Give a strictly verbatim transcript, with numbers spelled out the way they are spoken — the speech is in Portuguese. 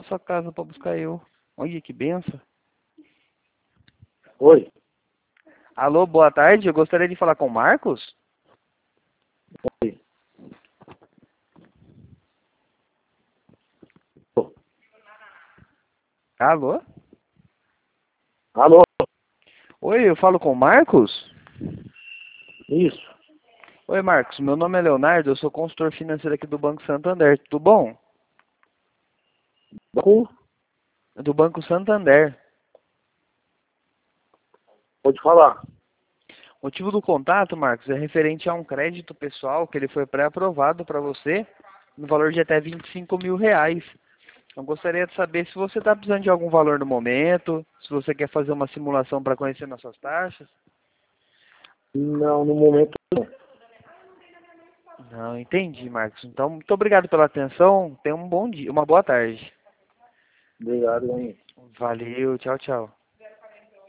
sua casa para buscar eu. Olha que benção. Oi. Alô, boa tarde. Eu gostaria de falar com o Marcos. Oi. Alô? Alô? Oi, eu falo com o Marcos? Isso. Oi, Marcos. Meu nome é Leonardo. Eu sou consultor financeiro aqui do Banco Santander. Tudo bom? Banco? Do Banco Santander. Pode falar. O motivo do contato, Marcos, é referente a um crédito pessoal que ele foi pré-aprovado para você no valor de até vinte e cinco mil reais. Eu gostaria de saber se você está precisando de algum valor no momento, se você quer fazer uma simulação para conhecer nossas taxas. Não, no momento não. Não, entendi, Marcos. Então, muito obrigado pela atenção. Tenha um bom dia, uma boa tarde. Obrigado, hein? Valeu, tchau, tchau.